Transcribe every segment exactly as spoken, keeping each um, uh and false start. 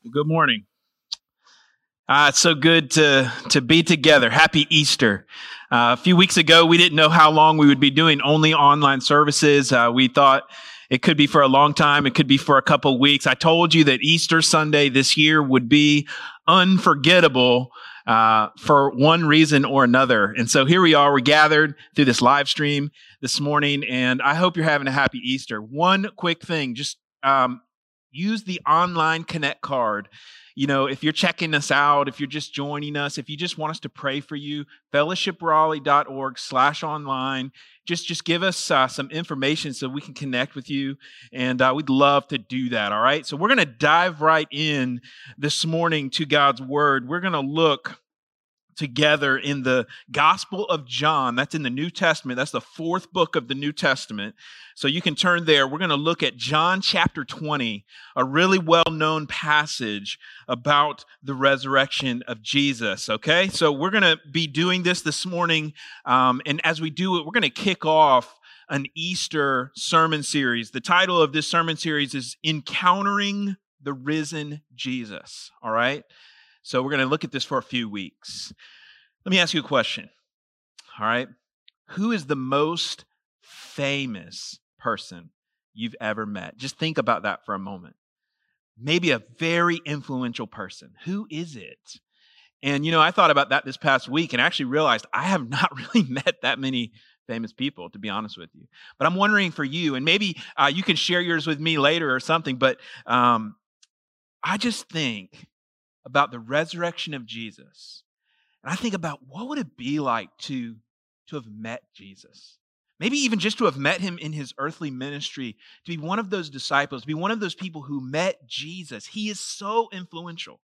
Good morning. Uh, it's so good to, to be together. Happy Easter. Uh, a few weeks ago, we didn't know how long we would be doing only online services. Uh, we thought it could be for a long time. It could be for a couple weeks. I told you that Easter Sunday this year would be unforgettable uh, for one reason or another. And so here we are. We're gathered through this live stream this morning, and I hope you're having a happy Easter. One quick thing, just um, use the online Connect card. You know, if you're checking us out, if you're just joining us, if you just want us to pray for you, fellowshipraleigh.org slash online. Just, just give us uh, some information so we can connect with you. And uh, we'd love to do that, all right? So we're going to dive right in this morning to God's Word. We're going to look together in the Gospel of John. That's in the New Testament. That's the fourth book of the New Testament. So you can turn there. We're going to look at John chapter twenty, a really well-known passage about the resurrection of Jesus, okay? So we're going to be doing this this morning, um, and as we do it, we're going to kick off an Easter sermon series. The title of this sermon series is Encountering the Risen Jesus, all right? So we're going to look at this for a few weeks. Let me ask you a question, all right? Who is the most famous person you've ever met? Just think about that for a moment. Maybe a very influential person. Who is it? And, you know, I thought about that this past week and actually realized I have not really met that many famous people, to be honest with you. But I'm wondering for you, and maybe uh, you can share yours with me later or something, but um, I just think about the resurrection of Jesus. And I think about what would it be like to, to have met Jesus? Maybe even just to have met him in his earthly ministry, to be one of those disciples, to be one of those people who met Jesus. He is so influential.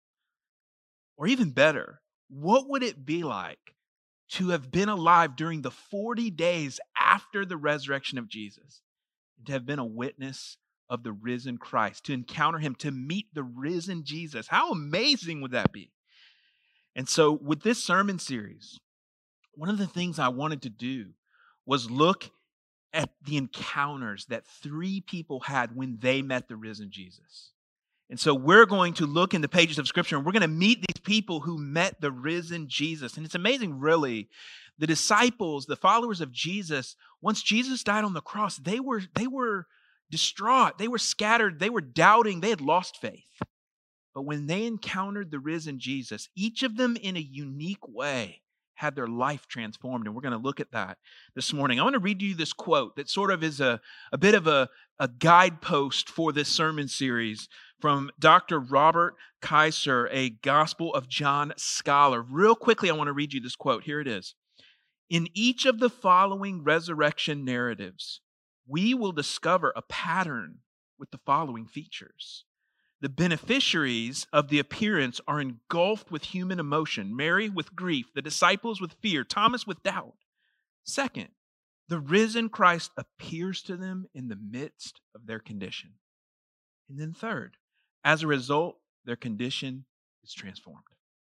Or even better, what would it be like to have been alive during the forty days after the resurrection of Jesus and to have been a witness of the risen Christ, to encounter him, to meet the risen Jesus? How amazing would that be? And so with this sermon series, one of the things I wanted to do was look at the encounters that three people had when they met the risen Jesus. And so we're going to look in the pages of Scripture, and we're going to meet these people who met the risen Jesus. And it's amazing, really. The disciples, the followers of Jesus, once Jesus died on the cross, they were, they were distraught. They were scattered. They were doubting. They had lost faith. But when they encountered the risen Jesus, each of them in a unique way had their life transformed. And we're going to look at that this morning. I want to read you this quote that sort of is a, a bit of a, a guidepost for this sermon series from Doctor Robert Kaiser, a Gospel of John scholar. Real quickly, I want to read you this quote. Here it is. In each of the following resurrection narratives, we will discover a pattern with the following features. The beneficiaries of the appearance are engulfed with human emotion, Mary with grief, the disciples with fear, Thomas with doubt. Second, the risen Christ appears to them in the midst of their condition. And then third, as a result, their condition is transformed.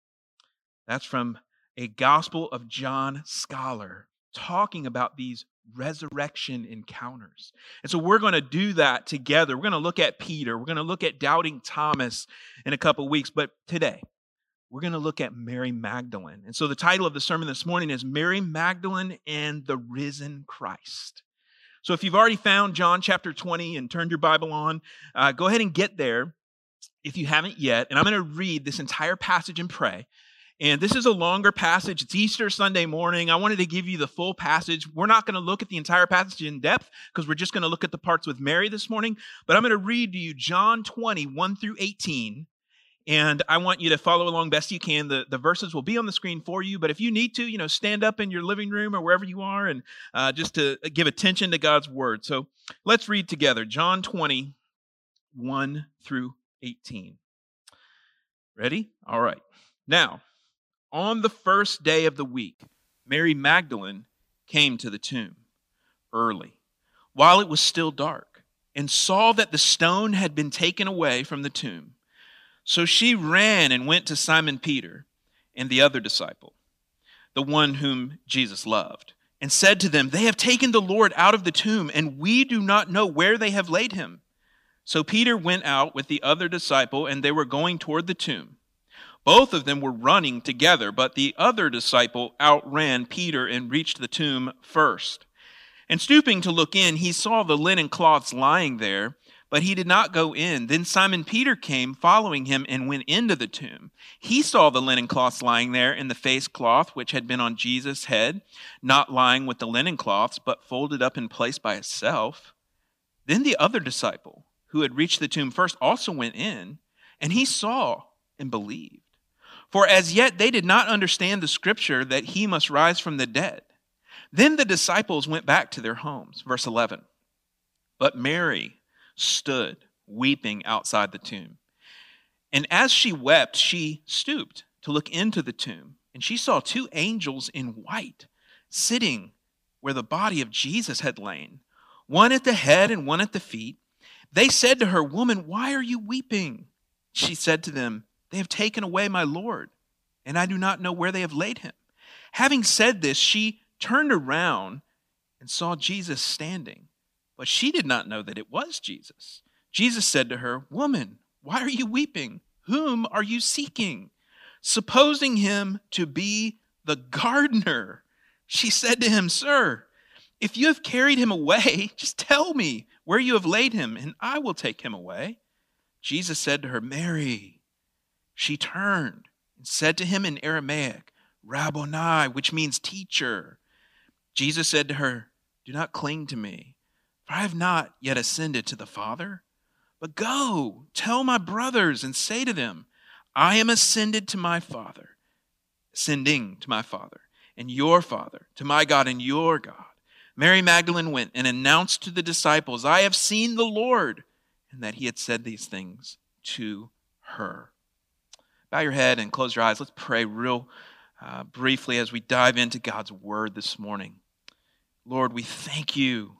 That's from a Gospel of John scholar talking about these resurrection encounters. And so we're going to do that together. We're going to look at Peter. We're going to look at doubting Thomas in a couple of weeks. But today, we're going to look at Mary Magdalene. And so the title of the sermon this morning is Mary Magdalene and the Risen Christ. So if you've already found John chapter twenty and turned your Bible on, uh, go ahead and get there if you haven't yet. And I'm going to read this entire passage and pray. And this is a longer passage. It's Easter Sunday morning. I wanted to give you the full passage. We're not going to look at the entire passage in depth because we're just going to look at the parts with Mary this morning. But I'm going to read to you John twenty, one through eighteen. And I want you to follow along best you can. The, the verses will be on the screen for you. But if you need to, you know, stand up in your living room or wherever you are and uh, just to give attention to God's word. So let's read together. John twenty, one through eighteen. Ready? All right. Now, on the first day of the week, Mary Magdalene came to the tomb early, while it was still dark, and saw that the stone had been taken away from the tomb. So she ran and went to Simon Peter and the other disciple, the one whom Jesus loved, and said to them, "They have taken the Lord out of the tomb, and we do not know where they have laid him." So Peter went out with the other disciple, and they were going toward the tomb. Both of them were running together, but the other disciple outran Peter and reached the tomb first. And stooping to look in, he saw the linen cloths lying there, but he did not go in. Then Simon Peter came, following him, and went into the tomb. He saw the linen cloths lying there, and the face cloth which had been on Jesus' head, not lying with the linen cloths, but folded up in place by itself. Then the other disciple, who had reached the tomb first, also went in, and he saw and believed. For as yet they did not understand the scripture that he must rise from the dead. Then the disciples went back to their homes. Verse eleven. But Mary stood weeping outside the tomb. And as she wept, she stooped to look into the tomb. And she saw two angels in white sitting where the body of Jesus had lain, one at the head and one at the feet. They said to her, "Woman, why are you weeping?" She said to them, "They have taken away my Lord, and I do not know where they have laid him." Having said this, she turned around and saw Jesus standing, but she did not know that it was Jesus. Jesus said to her, "Woman, why are you weeping? Whom are you seeking?" Supposing him to be the gardener, she said to him, "Sir, if you have carried him away, just tell me where you have laid him, and I will take him away." Jesus said to her, "Mary." She turned and said to him in Aramaic, "Rabboni," which means teacher. Jesus said to her, "Do not cling to me, for I have not yet ascended to the Father. But go, tell my brothers and say to them, I am ascended to my Father, ascending to my Father, and your Father, to my God and your God." Mary Magdalene went and announced to the disciples, "I have seen the Lord," and that he had said these things to her. Bow your head and close your eyes. Let's pray real uh, briefly as we dive into God's word this morning. Lord, we thank you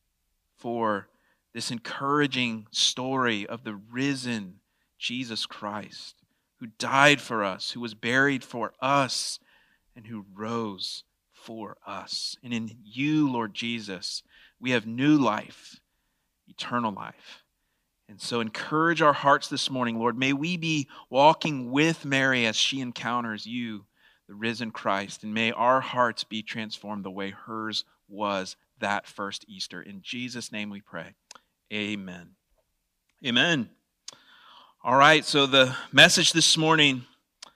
for this encouraging story of the risen Jesus Christ, who died for us, who was buried for us, and who rose for us. And in you, Lord Jesus, we have new life, eternal life. And so encourage our hearts this morning, Lord. May we be walking with Mary as she encounters you, the risen Christ, and may our hearts be transformed the way hers was that first Easter. In Jesus' name we pray. Amen. Amen. All right, so the message this morning,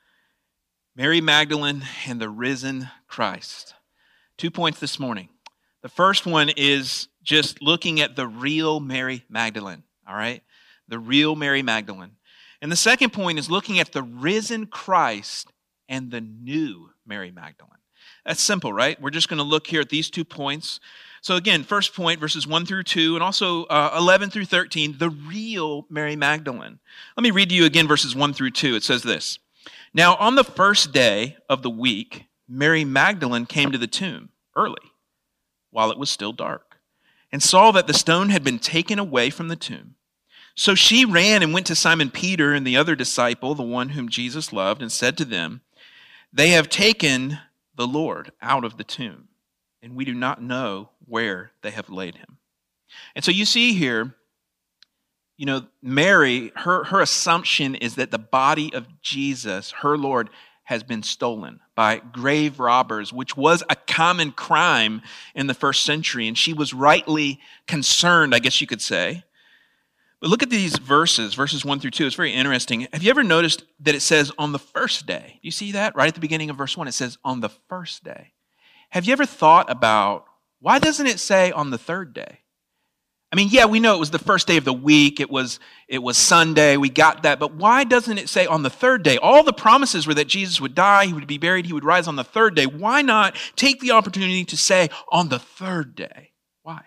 Mary Magdalene and the risen Christ. Two points this morning. The first one is just looking at the real Mary Magdalene, all right? The real Mary Magdalene. And the second point is looking at the risen Christ and the new Mary Magdalene. That's simple, right? We're just going to look here at these two points. So again, first point, verses one through two, and also uh, eleven through thirteen, the real Mary Magdalene. Let me read to you again verses one through two. It says this. Now, on the first day of the week, Mary Magdalene came to the tomb early, while it was still dark, and saw that the stone had been taken away from the tomb. So she ran and went to Simon Peter and the other disciple, the one whom Jesus loved, and said to them, "They have taken the Lord out of the tomb, and we do not know where they have laid him." And so you see here, you know, Mary, her, her assumption is that the body of Jesus, her Lord, has been stolen by grave robbers, which was a common crime in the first century. And she was rightly concerned, I guess you could say. But look at these verses, verses one through two. It's very interesting. Have you ever noticed that it says on the first day? Do you see that? Right at the beginning of verse one, it says on the first day. Have you ever thought about why doesn't it say on the third day? I mean, yeah, we know it was the first day of the week. It was, it was Sunday. We got that. But why doesn't it say on the third day? All the promises were that Jesus would die, he would be buried, he would rise on the third day. Why not take the opportunity to say on the third day? Why?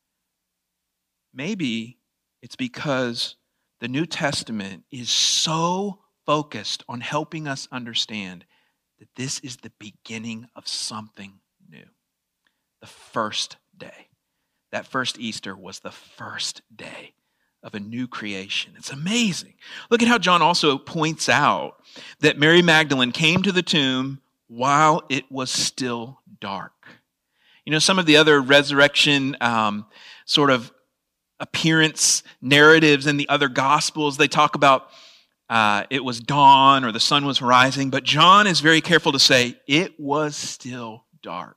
Maybe it's because the New Testament is so focused on helping us understand that this is the beginning of something new. The first day. That first Easter was the first day of a new creation. It's amazing. Look at how John also points out that Mary Magdalene came to the tomb while it was still dark. You know, some of the other resurrection um, sort of appearance narratives in the other Gospels. They talk about uh, it was dawn or the sun was rising, but John is very careful to say it was still dark.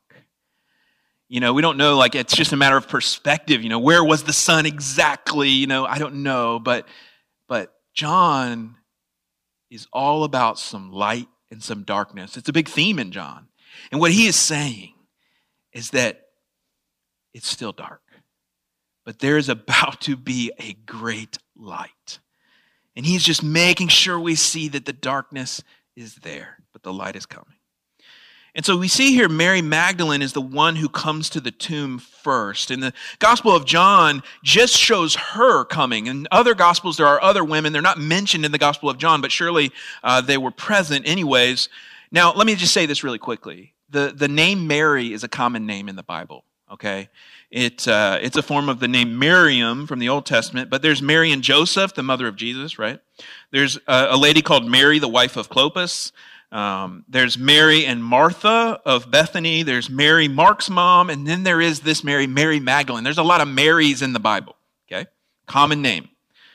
You know, we don't know, like, it's just a matter of perspective. You know, where was the sun exactly? You know, I don't know. But, but John is all about some light and some darkness. It's a big theme in John. And what he is saying is that it's still dark, but there is about to be a great light. And he's just making sure we see that the darkness is there, but the light is coming. And so we see here Mary Magdalene is the one who comes to the tomb first. And the Gospel of John just shows her coming. In other Gospels, there are other women. They're not mentioned in the Gospel of John, but surely uh, they were present anyways. Now, let me just say this really quickly. The, the name Mary is a common name in the Bible, okay? It, uh, it's a form of the name Miriam from the Old Testament, but there's Mary and Joseph, the mother of Jesus, right? There's a, a lady called Mary, the wife of Clopas. Um, there's Mary and Martha of Bethany. There's Mary, Mark's mom. And then there is this Mary, Mary Magdalene. There's a lot of Marys in the Bible, okay? Common name.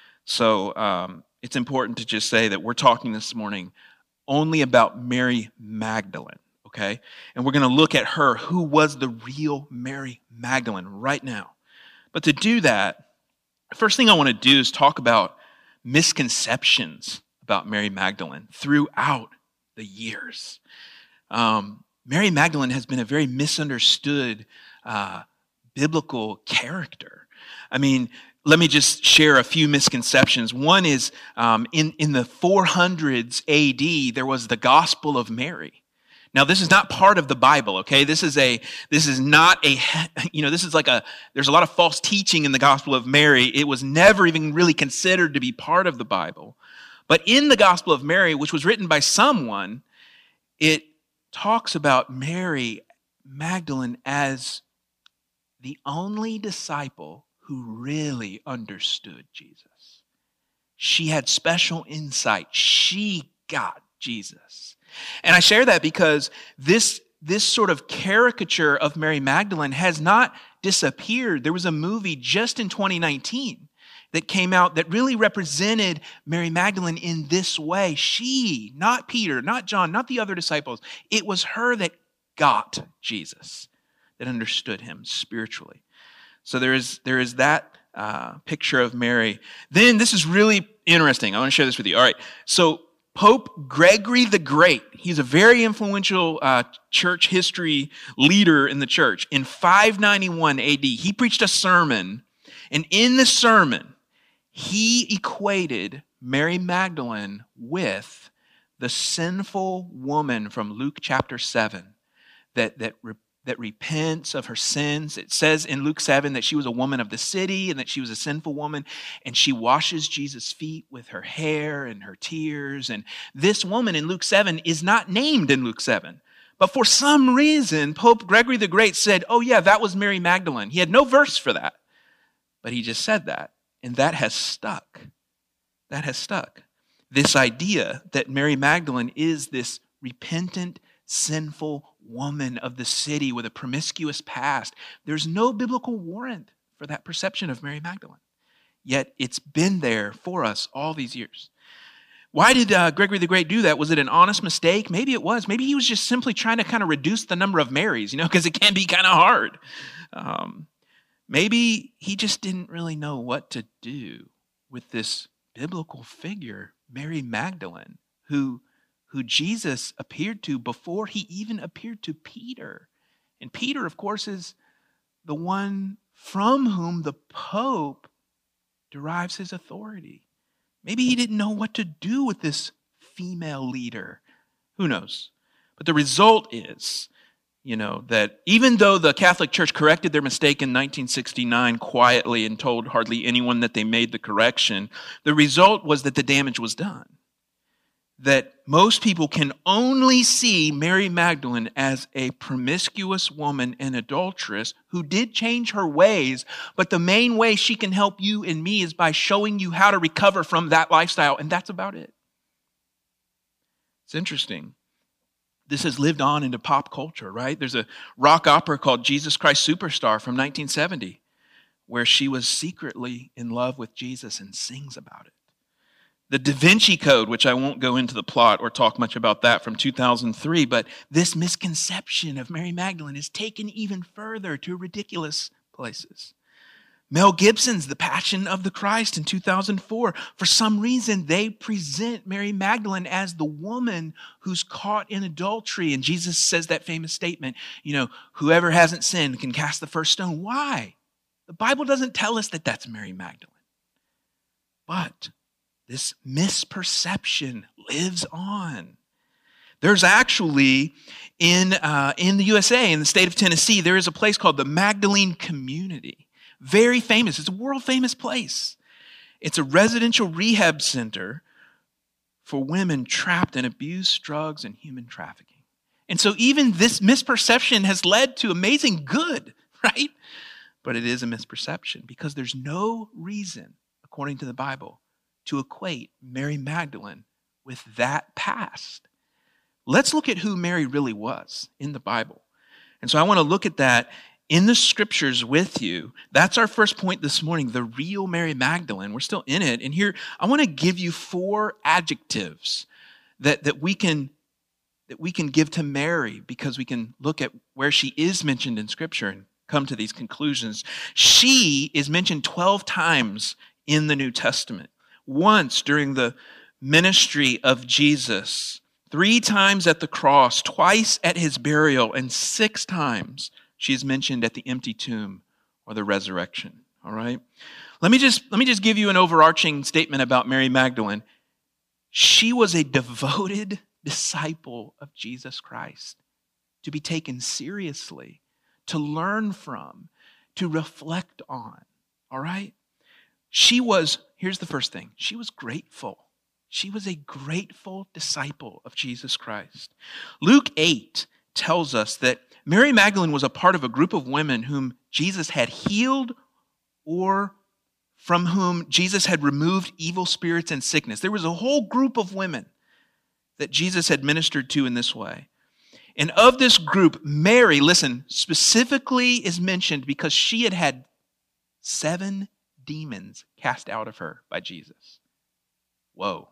So um, it's important to just say that we're talking this morning only about Mary Magdalene, okay? And we're going to look at her, who was the real Mary Magdalene right now. But to do that, the first thing I want to do is talk about misconceptions about Mary Magdalene throughout the years. Um, Mary Magdalene has been a very misunderstood uh, biblical character. I mean, let me just share a few misconceptions. One is um, in, in the four hundreds A D, there was the Gospel of Mary. Now, this is not part of the Bible, okay? This is a, this is not a, you know, this is like a, there's a lot of false teaching in the Gospel of Mary. It was never even really considered to be part of the Bible. But in the Gospel of Mary, which was written by someone, it talks about Mary Magdalene as the only disciple who really understood Jesus. She had special insight. She got Jesus. And I share that because this, this sort of caricature of Mary Magdalene has not disappeared. There was a movie just in twenty nineteen that came out that really represented Mary Magdalene in this way. She, not Peter, not John, not the other disciples. It was her that got Jesus, that understood him spiritually. So there is, there is that uh, picture of Mary. Then this is really interesting. I want to share this with you. All right. So Pope Gregory the Great, he's a very influential uh, church history leader in the church. In five ninety-one A D, he preached a sermon, and in the sermon, he equated Mary Magdalene with the sinful woman from Luke chapter seven that, that, re, that repents of her sins. It says in Luke seven that she was a woman of the city and that she was a sinful woman, and she washes Jesus' feet with her hair and her tears. And this woman in Luke seven is not named in Luke seven. But for some reason, Pope Gregory the Great said, oh yeah, that was Mary Magdalene. He had no verse for that, but he just said that. And that has stuck. That has stuck. This idea that Mary Magdalene is this repentant, sinful woman of the city with a promiscuous past. There's no biblical warrant for that perception of Mary Magdalene. Yet it's been there for us all these years. Why did uh, Gregory the Great do that? Was it an honest mistake? Maybe it was. Maybe he was just simply trying to kind of reduce the number of Marys, you know, because it can be kind of hard. Um, Maybe he just didn't really know what to do with this biblical figure, Mary Magdalene, who, who Jesus appeared to before he even appeared to Peter. And Peter, of course, is the one from whom the Pope derives his authority. Maybe he didn't know what to do with this female leader. Who knows? But the result is, you know, that even though the Catholic Church corrected their mistake in nineteen sixty-nine quietly and told hardly anyone that they made the correction, the result was that the damage was done. That most people can only see Mary Magdalene as a promiscuous woman and adulteress who did change her ways, but the main way she can help you and me is by showing you how to recover from that lifestyle, and that's about it. It's interesting. This has lived on into pop culture, right? There's a rock opera called Jesus Christ Superstar from nineteen seventy, where she was secretly in love with Jesus and sings about it. The Da Vinci Code, which I won't go into the plot or talk much about that, from two thousand three, but this misconception of Mary Magdalene is taken even further to ridiculous places. Mel Gibson's The Passion of the Christ in two thousand four. For some reason, they present Mary Magdalene as the woman who's caught in adultery. And Jesus says that famous statement, you know, whoever hasn't sinned can cast the first stone. Why? The Bible doesn't tell us that that's Mary Magdalene. But this misperception lives on. There's actually, in, uh, in the U S A, in the state of Tennessee, there is a place called the Magdalene Community. Very famous. It's a world famous place. It's a residential rehab center for women trapped in abuse, drugs, and human trafficking. And so even this misperception has led to amazing good, right? But it is a misperception because there's no reason, according to the Bible, to equate Mary Magdalene with that past. Let's look at who Mary really was in the Bible. And so I want to look at that in the scriptures with you. That's our first point this morning, the real Mary Magdalene. We're still in it. And here, I want to give you four adjectives that, that, we can, that we can give to Mary because we can look at where she is mentioned in scripture and come to these conclusions. She is mentioned twelve times in the New Testament. Once during the ministry of Jesus, three times at the cross, twice at his burial, and six times she is mentioned at the empty tomb or the resurrection. All right? Let me just, let me just give you an overarching statement about Mary Magdalene. She was a devoted disciple of Jesus Christ, to be taken seriously, to learn from, to reflect on. All right? She was, here's the first thing, she was grateful. She was a grateful disciple of Jesus Christ. Luke eight tells us that Mary Magdalene was a part of a group of women whom Jesus had healed or from whom Jesus had removed evil spirits and sickness. There was a whole group of women that Jesus had ministered to in this way. And of this group, Mary, listen, specifically is mentioned because she had had seven demons cast out of her by Jesus. Whoa.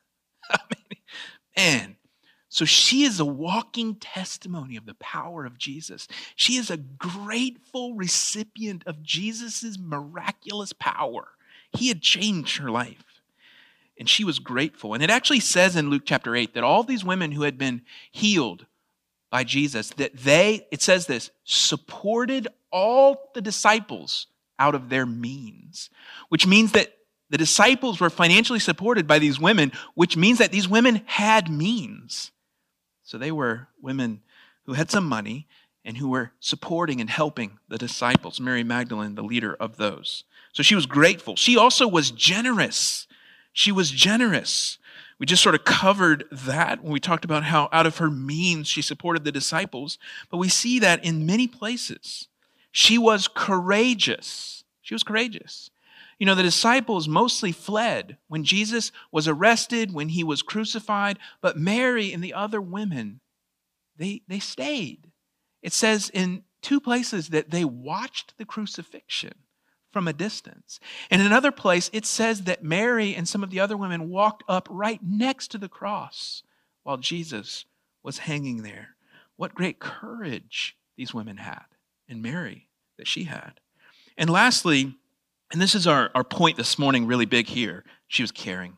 I mean, man. So she is a walking testimony of the power of Jesus. She is a grateful recipient of Jesus' miraculous power. He had changed her life. And she was grateful. And it actually says in Luke chapter eight that all these women who had been healed by Jesus, that they, it says this, supported all the disciples out of their means. Which means that the disciples were financially supported by these women, which means that these women had means. So they were women who had some money and who were supporting and helping the disciples. Mary Magdalene, the leader of those. So she was grateful. She also was generous. She was generous. We just sort of covered that when we talked about how out of her means she supported the disciples. But we see that in many places. She was courageous. She was courageous. You know, the disciples mostly fled when Jesus was arrested, when he was crucified, but Mary and the other women, they, they stayed. It says in two places that they watched the crucifixion from a distance. And in another place, it says that Mary and some of the other women walked up right next to the cross while Jesus was hanging there. What great courage these women had, and Mary that she had. And lastly, and this is our, our point this morning, really big here. She was caring.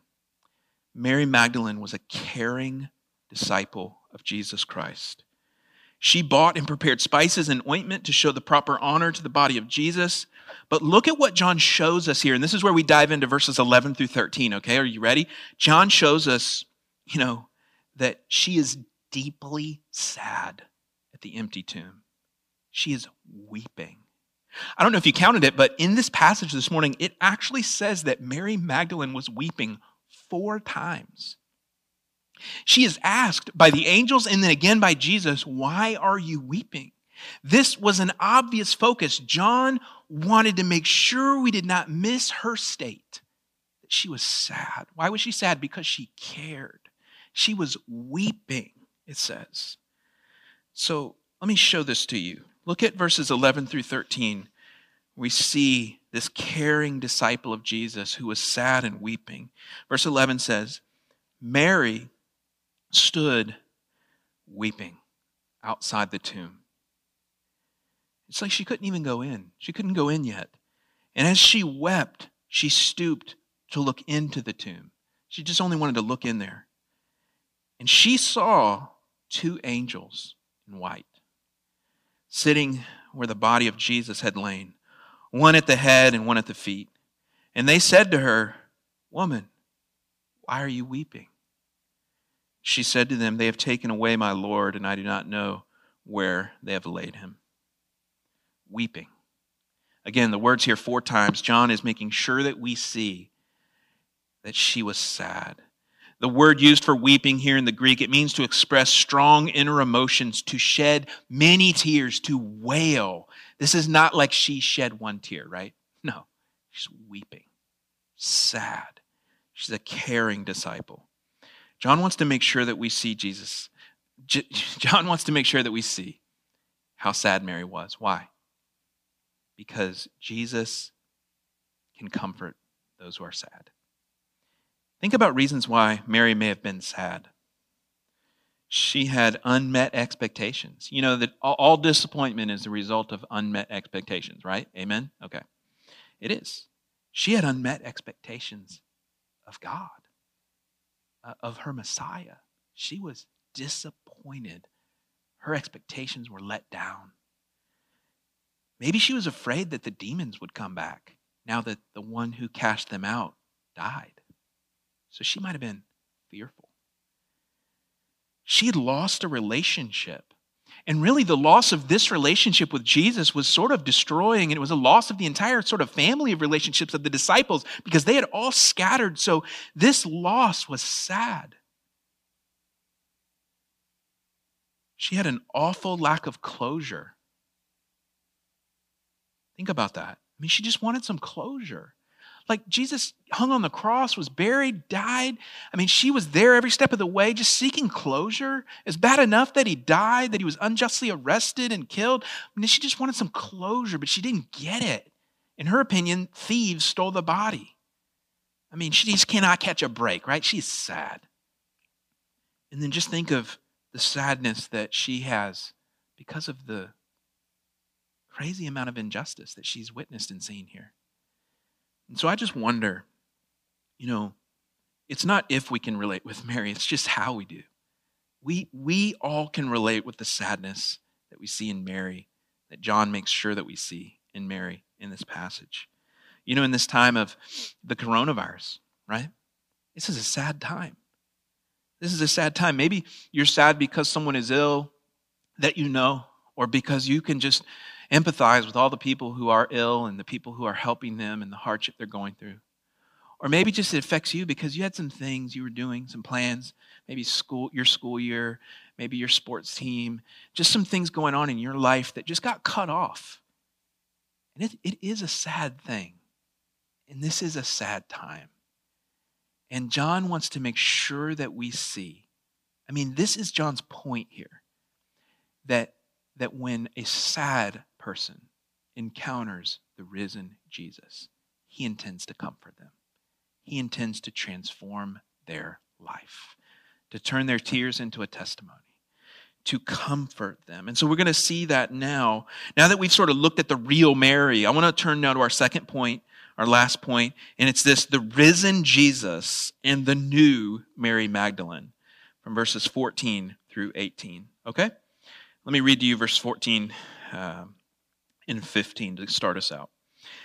Mary Magdalene was a caring disciple of Jesus Christ. She bought and prepared spices and ointment to show the proper honor to the body of Jesus. But look at what John shows us here. And this is where we dive into verses eleven through thirteen, okay? Are you ready? John shows us, you know, that she is deeply sad at the empty tomb. She is weeping. I don't know if you counted it, but in this passage this morning, it actually says that Mary Magdalene was weeping four times. She is asked by the angels and then again by Jesus, why are you weeping? This was an obvious focus. John wanted to make sure we did not miss her state. That she was sad. Why was she sad? Because she cared. She was weeping, it says. So let me show this to you. Look at verses eleven through thirteen, we see this caring disciple of Jesus who was sad and weeping. Verse eleven says, Mary stood weeping outside the tomb. It's like she couldn't even go in. She couldn't go in yet. And as she wept, she stooped to look into the tomb. She just only wanted to look in there. And she saw two angels in white sitting where the body of Jesus had lain, one at the head and one at the feet. And they said to her, Woman, why are you weeping? She said to them, They have taken away my Lord, and I do not know where they have laid him. Weeping. Again, the word's here four times. John is making sure that we see that she was sad. The word used for weeping here in the Greek, it means to express strong inner emotions, to shed many tears, to wail. This is not like she shed one tear, right? No, she's weeping, sad. She's a caring disciple. John wants to make sure that we see Jesus. J- John wants to make sure that we see how sad Mary was. Why? Because Jesus can comfort those who are sad. Think about reasons why Mary may have been sad. She had unmet expectations. You know that all disappointment is the result of unmet expectations, right? Amen? Okay. It is. She had unmet expectations of God, uh, of her Messiah. She was disappointed. Her expectations were let down. Maybe she was afraid that the demons would come back now that the one who cast them out died. So she might have been fearful. She had lost a relationship. And really the loss of this relationship with Jesus was sort of destroying, and it was a loss of the entire sort of family of relationships of the disciples because they had all scattered. So this loss was sad. She had an awful lack of closure. Think about that. I mean, she just wanted some closure. Like Jesus hung on the cross, was buried, died. I mean, she was there every step of the way, just seeking closure. It's bad enough that he died, that he was unjustly arrested and killed. I mean, she just wanted some closure, but she didn't get it. In her opinion, thieves stole the body. I mean, she just cannot catch a break, right? She's sad. And then just think of the sadness that she has because of the crazy amount of injustice that she's witnessed and seen here. And so I just wonder, you know, it's not if we can relate with Mary, it's just how we do. We, we all can relate with the sadness that we see in Mary, that John makes sure that we see in Mary in this passage. You know, in this time of the coronavirus, right? This is a sad time. This is a sad time. Maybe you're sad because someone is ill that you know, or because you can just empathize with all the people who are ill and the people who are helping them and the hardship they're going through. Or maybe just it affects you because you had some things you were doing, some plans, maybe school, your school year, maybe your sports team, just some things going on in your life that just got cut off. And it, it is a sad thing. And this is a sad time. And John wants to make sure that we see. I mean, this is John's point here. That, that when a sad person encounters the risen Jesus, he intends to comfort them. He intends to transform their life, to turn their tears into a testimony, to comfort them. And so we're going to see that now. Now that we've sort of looked at the real Mary, I want to turn now to our second point, our last point, and it's this: the risen Jesus and the new Mary Magdalene, from verses fourteen through eighteen. Okay? Let me read to you verse fourteen uh, and fifteen to start us out.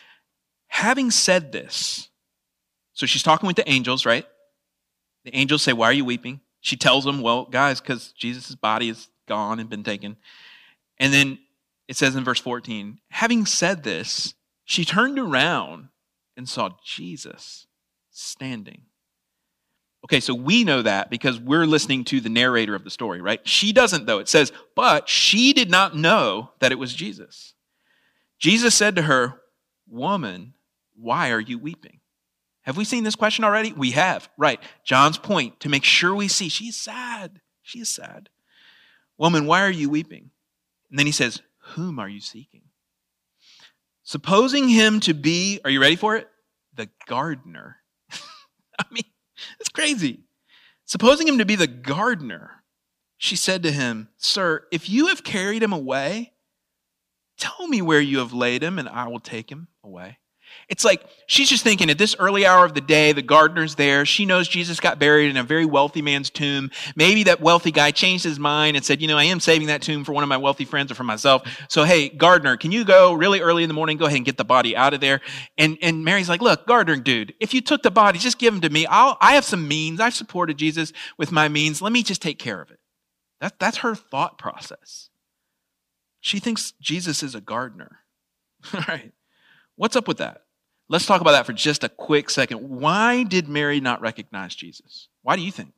Having said this, so she's talking with the angels, right? The angels say, "Why are you weeping?" She tells them, "Well, guys, because Jesus' body is gone and been taken." And then it says in verse fourteen, having said this, she turned around and saw Jesus standing. Okay, so we know that because we're listening to the narrator of the story, right? She doesn't, though. It says, but she did not know that it was Jesus. Jesus said to her, "Woman, why are you weeping?" Have we seen this question already? We have, right. John's point, to make sure we see, she's sad. She is sad. "Woman, why are you weeping?" And then he says, "Whom are you seeking?" Supposing him to be, are you ready for it? The gardener. I mean, it's crazy. Supposing him to be the gardener, she said to him, "Sir, if you have carried him away, tell me where you have laid him, and I will take him away." It's like she's just thinking at this early hour of the day, the gardener's there. She knows Jesus got buried in a very wealthy man's tomb. Maybe that wealthy guy changed his mind and said, you know, I am saving that tomb for one of my wealthy friends or for myself. So, hey, gardener, can you go really early in the morning, go ahead and get the body out of there? And and Mary's like, look, gardener dude, if you took the body, just give him to me. I'll, I have some means. I've supported Jesus with my means. Let me just take care of it. That, that's her thought process. She thinks Jesus is a gardener. All right. What's up with that? Let's talk about that for just a quick second. Why did Mary not recognize Jesus? Why do you think?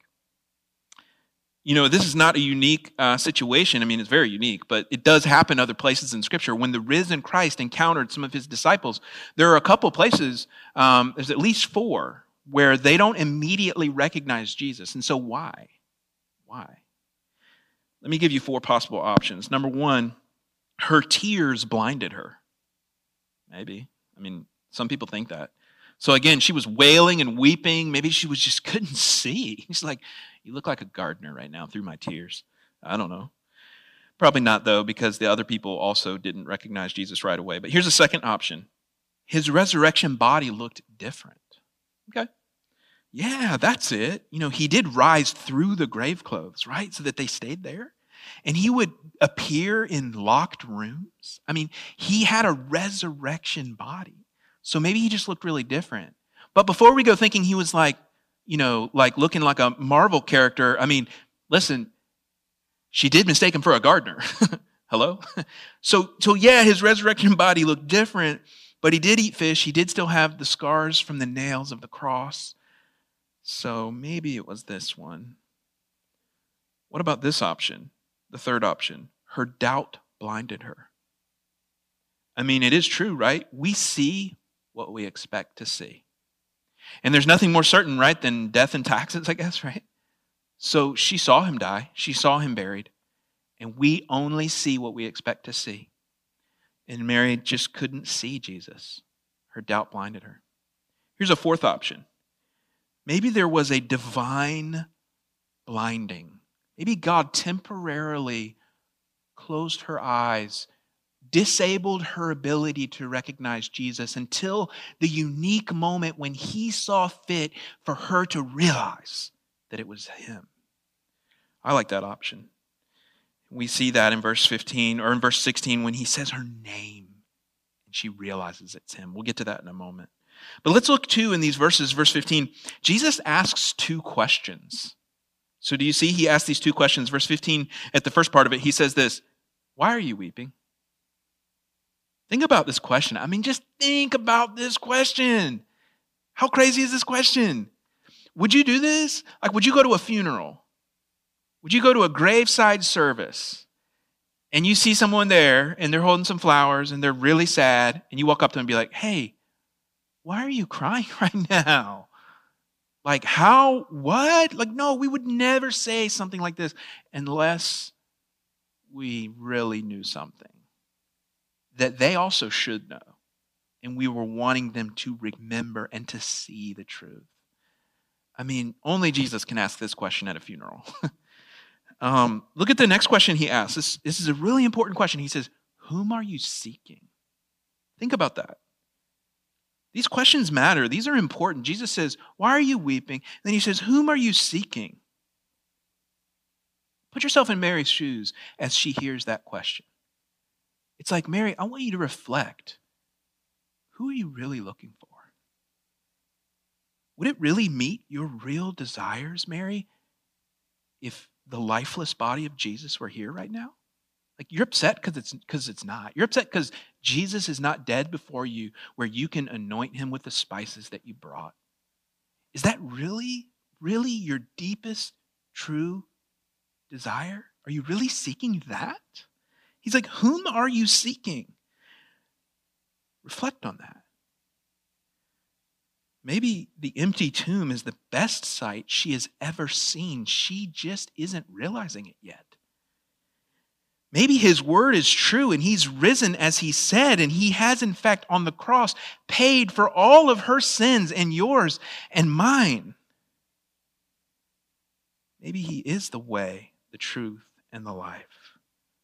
You know, this is not a unique uh, situation. I mean, it's very unique, but it does happen other places in Scripture. When the risen Christ encountered some of his disciples, there are a couple places, um, there's at least four, where they don't immediately recognize Jesus. And so why? Why? Let me give you four possible options. Number one, her tears blinded her. Maybe. I mean, some people think that. So again, she was wailing and weeping. Maybe she was just couldn't see. He's like, you look like a gardener right now through my tears. I don't know. Probably not, though, because the other people also didn't recognize Jesus right away. But here's a second option. His resurrection body looked different. Okay. Yeah, that's it. You know, he did rise through the grave clothes, right? So that they stayed there. And he would appear in locked rooms. I mean, he had a resurrection body. So maybe he just looked really different. But before we go thinking he was like, you know, like looking like a Marvel character, I mean, listen, she did mistake him for a gardener. Hello? So, so yeah, his resurrection body looked different, but he did eat fish. He did still have the scars from the nails of the cross. So maybe it was this one. What about this option? The third option. Her doubt blinded her. I mean, it is true, right? We see what we expect to see. And there's nothing more certain, right, than death and taxes, I guess, right? So she saw him die. She saw him buried. And we only see what we expect to see. And Mary just couldn't see Jesus. Her doubt blinded her. Here's a fourth option. Maybe there was a divine blinding. Maybe God temporarily closed her eyes, disabled her ability to recognize Jesus until the unique moment when he saw fit for her to realize that it was him. I like that option. We see that in verse fifteen or in verse sixteen when he says her name and she realizes it's him. We'll get to that in a moment. But let's look too in these verses, verse fifteen. Jesus asks two questions. So do you see he asks these two questions? Verse fifteen, at the first part of it, he says this, why are you weeping? Think about this question. I mean, just think about this question. How crazy is this question? Would you do this? Like, would you go to a funeral? Would you go to a graveside service and you see someone there and they're holding some flowers and they're really sad and you walk up to them and be like, hey, why are you crying right now? Like, how, what? Like, no, we would never say something like this unless we really knew something that they also should know. And we were wanting them to remember and to see the truth. I mean, only Jesus can ask this question at a funeral. um, look at the next question he asks. This, this is a really important question. He says, whom are you seeking? Think about that. These questions matter. These are important. Jesus says, why are you weeping? And then he says, whom are you seeking? Put yourself in Mary's shoes as she hears that question. It's like, Mary, I want you to reflect. Who are you really looking for? Would it really meet your real desires, Mary, if the lifeless body of Jesus were here right now? Like, you're upset because it's because it's not. You're upset because Jesus is not dead before you where you can anoint him with the spices that you brought. Is that really, really your deepest, true desire? Are you really seeking that? He's like, whom are you seeking? Reflect on that. Maybe the empty tomb is the best sight she has ever seen. She just isn't realizing it yet. Maybe his word is true and he's risen as he said, and he has in fact on the cross paid for all of her sins and yours and mine. Maybe he is the way, the truth, and the life.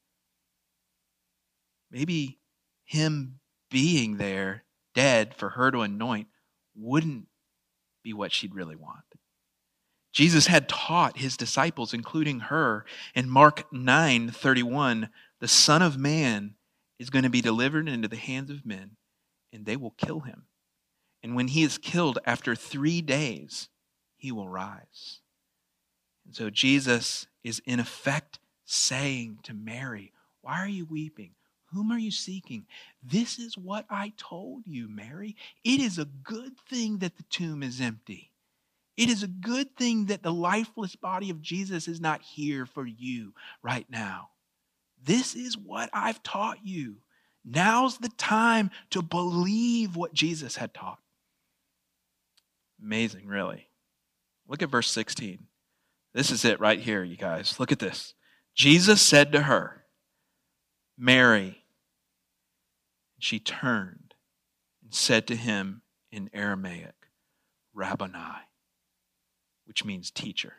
Maybe him being there, dead for her to anoint, wouldn't be what she'd really want. Jesus had taught his disciples, including her, in Mark nine thirty-one, the Son of Man is going to be delivered into the hands of men, and they will kill him. And when he is killed, after three days, he will rise. And so Jesus is in effect saying to Mary, why are you weeping? Whom are you seeking? This is what I told you, Mary. It is a good thing that the tomb is empty. It is a good thing that the lifeless body of Jesus is not here for you right now. This is what I've taught you. Now's the time to believe what Jesus had taught. Amazing, really. Look at verse sixteen. This is it right here, you guys. Look at this. Jesus said to her, Mary. She turned and said to him in Aramaic, Rabboni, which means teacher.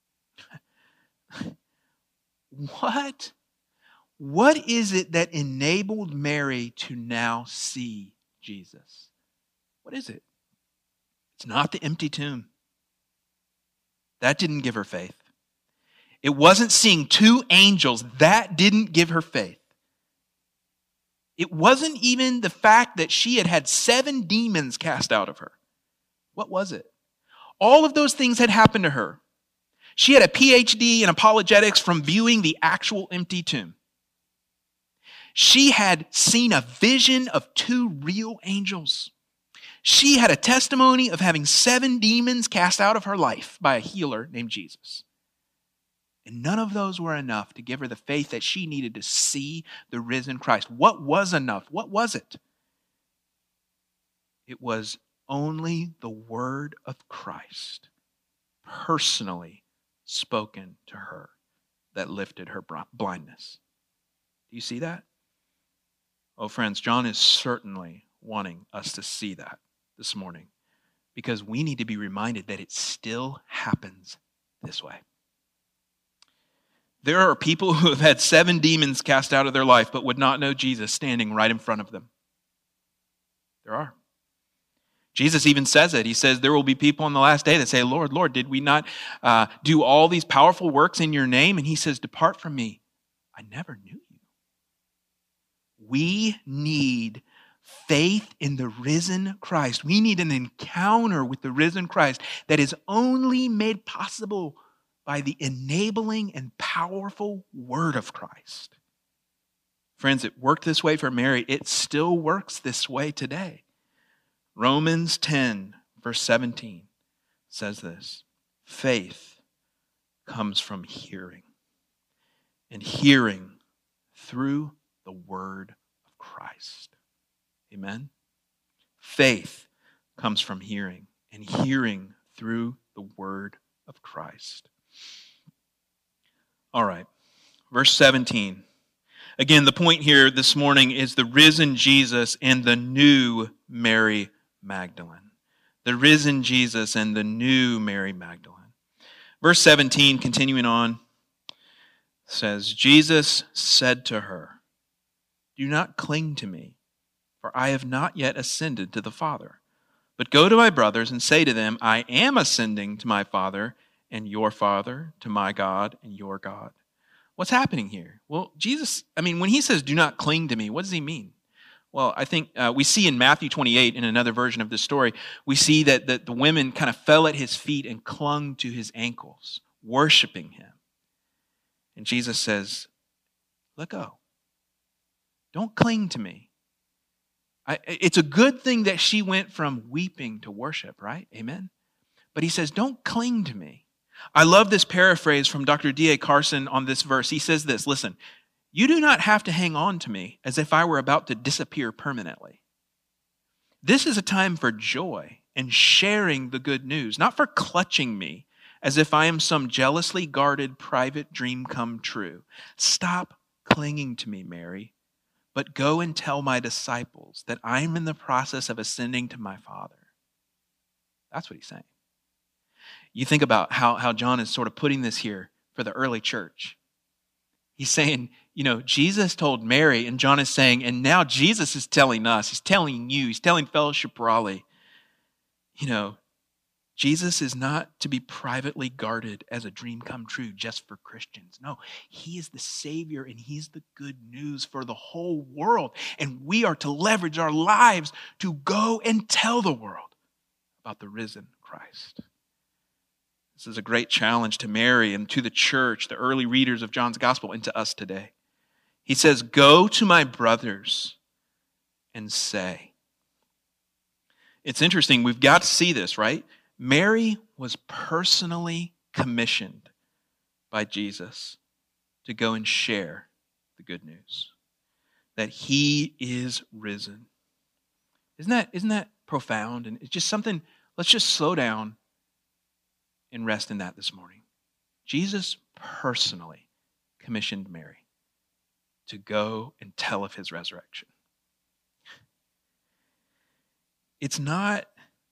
What? What is it that enabled Mary to now see Jesus? What is it? It's not the empty tomb. That didn't give her faith. It wasn't seeing two angels. That didn't give her faith. It wasn't even the fact that she had had seven demons cast out of her. What was it? All of those things had happened to her. She had a P H D in apologetics from viewing the actual empty tomb. She had seen a vision of two real angels. She had a testimony of having seven demons cast out of her life by a healer named Jesus. And none of those were enough to give her the faith that she needed to see the risen Christ. What was enough? What was it? It was only the word of Christ personally spoken to her that lifted her blindness. Do you see that? Oh, friends, John is certainly wanting us to see that this morning because we need to be reminded that it still happens this way. There are people who have had seven demons cast out of their life but would not know Jesus standing right in front of them. There are. Jesus even says it. He says there will be people on the last day that say, Lord, Lord, did we not uh, do all these powerful works in your name? And he says, depart from me. I never knew you. We need faith in the risen Christ. We need an encounter with the risen Christ that is only made possible by the enabling and powerful word of Christ. Friends, it worked this way for Mary. It still works this way today. Romans ten, verse seventeen says this, faith comes from hearing, and hearing through the word of Christ. Amen? Faith comes from hearing, and hearing through the word of Christ. All right, verse seventeen. Again, the point here this morning is the risen Jesus and the new Mary Magdalene. The risen Jesus and the new Mary Magdalene. Verse seventeen, continuing on, says, Jesus said to her, do not cling to me, for I have not yet ascended to the Father. But go to my brothers and say to them, I am ascending to my Father and your Father, to my God and your God. What's happening here? Well, Jesus, I mean, when he says, do not cling to me, what does he mean? Well, I think uh, we see in Matthew twenty-eight, in another version of this story, we see that, that the women kind of fell at his feet and clung to his ankles, worshiping him. And Jesus says, let go. Don't cling to me. I, it's a good thing that she went from weeping to worship, right? Amen? But he says, don't cling to me. I love this paraphrase from Doctor D A Carson on this verse. He says this, listen, you do not have to hang on to me as if I were about to disappear permanently. This is a time for joy and sharing the good news, not for clutching me as if I am some jealously guarded private dream come true. Stop clinging to me, Mary, but go and tell my disciples that I'm in the process of ascending to my Father. That's what he's saying. You think about how, how John is sort of putting this here for the early church. He's saying, you know, Jesus told Mary, and John is saying, and now Jesus is telling us, he's telling you, he's telling Fellowship Raleigh, you know, Jesus is not to be privately guarded as a dream come true just for Christians. No, he is the Savior and he's the good news for the whole world. And we are to leverage our lives to go and tell the world about the risen Christ. This is a great challenge to Mary and to the church, the early readers of John's gospel, and to us today. He says, go to my brothers and say. It's interesting, we've got to see this, right? Mary was personally commissioned by Jesus to go and share the good news that he is risen. Isn't that, isn't that profound? And it's just something, let's just slow down and rest in that this morning. Jesus personally commissioned Mary to go and tell of his resurrection. It's not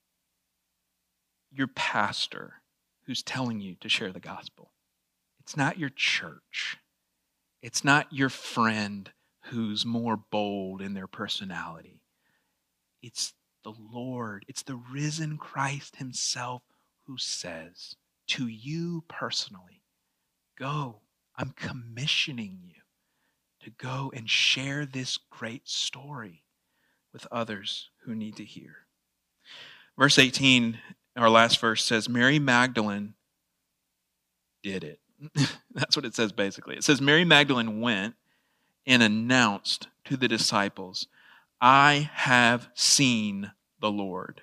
your pastor who's telling you to share the gospel. It's not your church. It's not your friend who's more bold in their personality. It's the Lord. It's the risen Christ himself who says to you personally, go, I'm commissioning you to go and share this great story with others who need to hear. Verse eighteen, our last verse says, Mary Magdalene did it. That's what it says basically. It says, Mary Magdalene went and announced to the disciples, I have seen the Lord,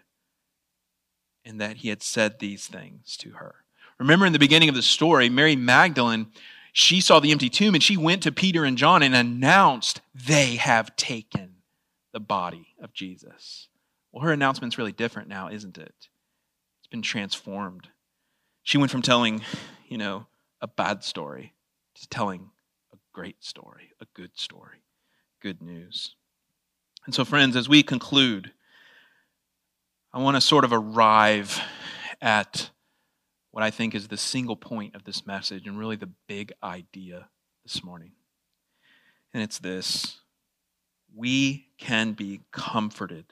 and that he had said these things to her. Remember in the beginning of the story, Mary Magdalene, she saw the empty tomb and she went to Peter and John and announced, they have taken the body of Jesus. Well, her announcement's really different now, isn't it? It's been transformed. She went from telling, you know, a bad story to telling a great story, a good story, good news. And so, friends, as we conclude, I want to sort of arrive at what I think is the single point of this message and really the big idea this morning. And it's this: we can be comforted,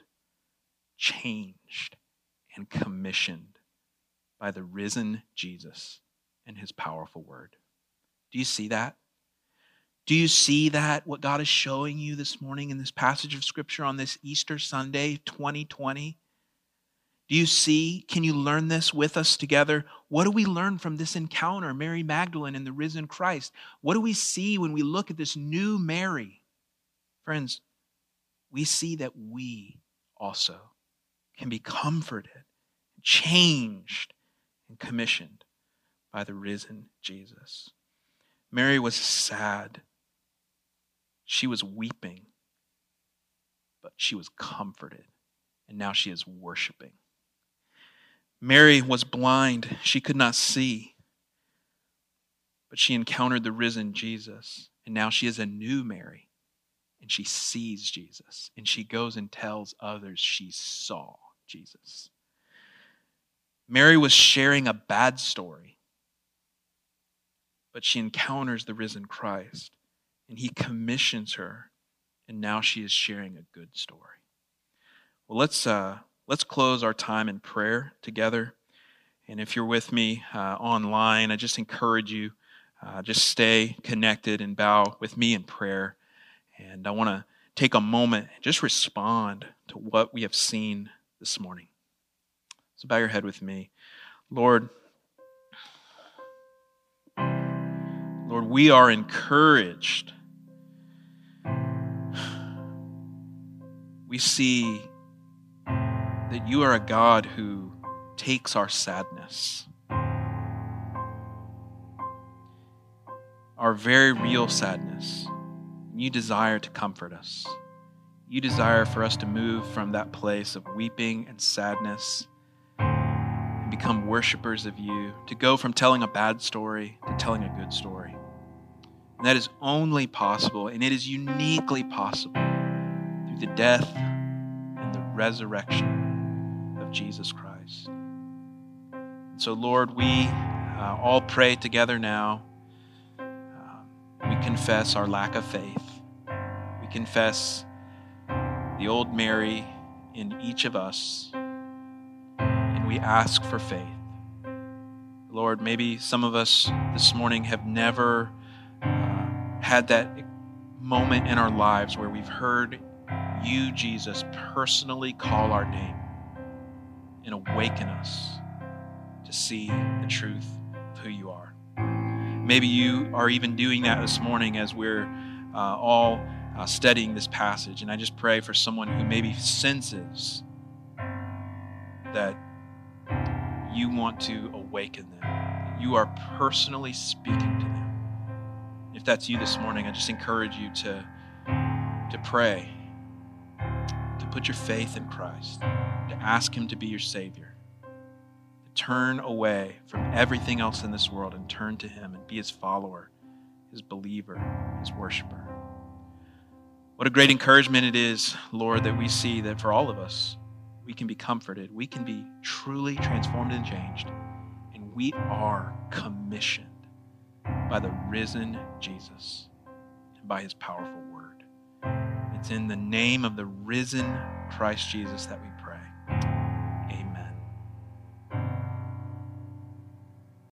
changed, and commissioned by the risen Jesus and his powerful word. Do you see that? Do you see that, what God is showing you this morning in this passage of Scripture on this Easter Sunday, twenty twenty? Do you see, can you learn this with us together? What do we learn from this encounter, Mary Magdalene and the risen Christ? What do we see when we look at this new Mary? Friends, we see that we also can be comforted, changed, and commissioned by the risen Jesus. Mary was sad. She was weeping, but she was comforted, and now she is worshiping. Mary was blind. She could not see, but she encountered the risen Jesus, and now she is a new Mary, and she sees Jesus, and she goes and tells others she saw Jesus. Mary was sharing a bad story, but she encounters the risen Christ, and he commissions her, and now she is sharing a good story. Well, let's uh, let's close our time in prayer together. And if you're with me uh, online, I just encourage you, uh, just stay connected and bow with me in prayer. And I want to take a moment and just respond to what we have seen this morning. So bow your head with me. Lord, Lord, we are encouraged. We see that you are a God who takes our sadness, our very real sadness. You desire to comfort us. You desire for us to move from that place of weeping and sadness and become worshipers of you, to go from telling a bad story to telling a good story. And that is only possible, and it is uniquely possible through the death and the resurrection of Jesus Christ. And so, Lord, we uh, all pray together now. Uh, we confess our lack of faith. We confess the old Mary in each of us, and we ask for faith. Lord, maybe some of us this morning have never uh, had that moment in our lives where we've heard you, Jesus, personally call our name and awaken us to see the truth of who you are. Maybe you are even doing that this morning as we're uh, all uh, studying this passage. And I just pray for someone who maybe senses that you want to awaken them, that you are personally speaking to them. If that's you this morning, I just encourage you to, to pray, to put your faith in Christ, to ask him to be your Savior, to turn away from everything else in this world and turn to him and be his follower, his believer, his worshiper. What a great encouragement it is, Lord, that we see that for all of us, we can be comforted, we can be truly transformed and changed, and we are commissioned by the risen Jesus and by his powerful word. It's in the name of the risen Christ Jesus that we